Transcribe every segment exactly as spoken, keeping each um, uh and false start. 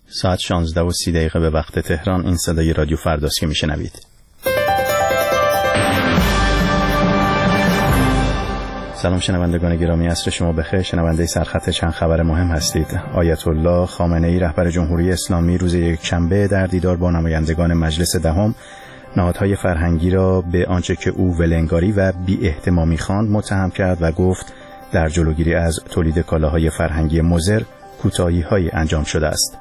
ساعت شانزده و سی دقیقه به وقت تهران. این صدای رادیو فرداست که میشنوید. سلام شنوندگان گرامی، عصر شما بخیر. شنونده سرخط چند خبر مهم هستید. آیت الله خامنه‌ای رهبر جمهوری اسلامی روز یکشنبه در دیدار با نمایندگان مجلس دهم نهادهای فرهنگی را به آنچه که او ولنگاری و بی‌احتمامی خواند متهم کرد و گفت در جلوگیری از تولید کالاهای فرهنگی مضر کوتاهی‌هایی انجام شده است.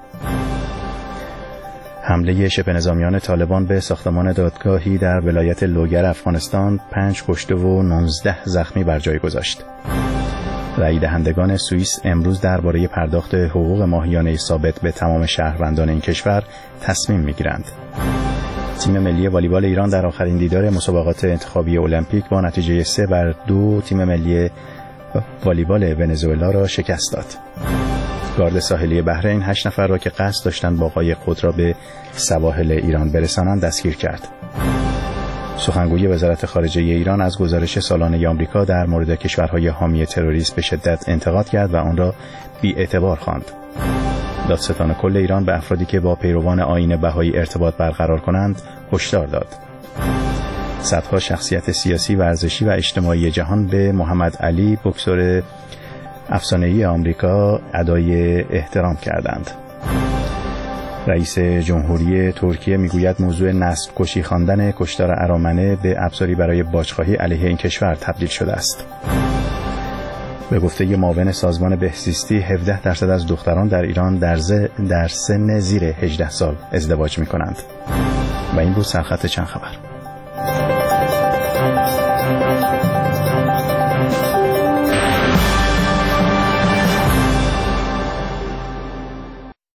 حمله شبه نظامیان طالبان به ساختمان دادگاهی در ولایت لوگر افغانستان پنج کشته و نوزده زخمی بر جای گذاشت. رای دهندگان سوئیس امروز درباره پرداخت حقوق ماهیانه ثابت به تمام شهروندان این کشور تصمیم می‌گیرند. تیم ملی والیبال ایران در آخرین دیدار مسابقات انتخابی المپیک با نتیجه سه بر دو تیم ملی والیبال ونزوئلا را شکست داد. گارد ساحلی بحرین هشت نفر را که قصد داشتند با قایق خود را به سواحل ایران برسانند دستگیر کرد. سخنگوی وزارت خارجه ایران از گزارش سالانه آمریکا در مورد کشورهای حامی تروریسم به شدت انتقاد کرد و آن را بی‌اعتبار خواند. دادستان کل ایران به افرادی که با پیروان آیین بهایی ارتباط برقرار کنند هشدار داد. صدها شخصیت سیاسی، ورزشی و اجتماعی جهان به محمد علی بوکسور افسانه‌ای آمریکا ادای احترام کردند. رئیس جمهوری ترکیه میگوید موضوع نسل کشی خواندن کشتار ارامنه به ابزاری برای باجخواهی علیه این کشور تبدیل شده است. به گفته معاون سازمان بهزیستی هفده درصد از دختران در ایران در, در سن زیر هجده سال ازدواج می‌کنند. و این بود سرخط چند خبر.